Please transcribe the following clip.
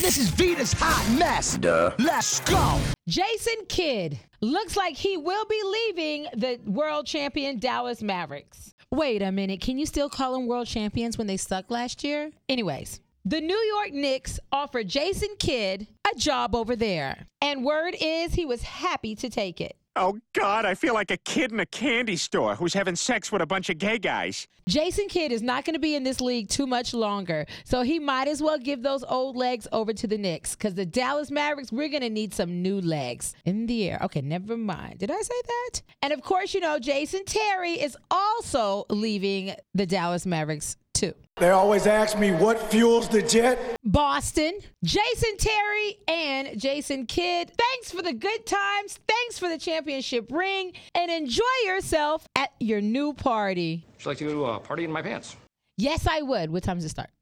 This is Vita's hot mess. Duh. Let's go. Jason Kidd looks like he will be leaving the world champion Dallas Mavericks. Wait a minute. Can you still call them world champions when they sucked last year? Anyways, the New York Knicks offered Jason Kidd a job over there. And word is he was happy to take it. Oh, God, I feel like a kid in a candy store who's having sex with a bunch of gay guys. Jason Kidd is not going to be in this league too much longer, so he might as well give those old legs over to the Knicks, because the Dallas Mavericks, we're going to need some new legs in the air. Okay, never mind. Did I say that? And, of course, you know, Jason Terry is also leaving the Dallas Mavericks, too. They always ask me what fuels the jet. Boston, Jason Terry, and Jason Kidd. Thanks for the good times. Thanks for the championship ring. And enjoy yourself at your new party. Would you like to go to a party in my pants? Yes, I would. What time does it start?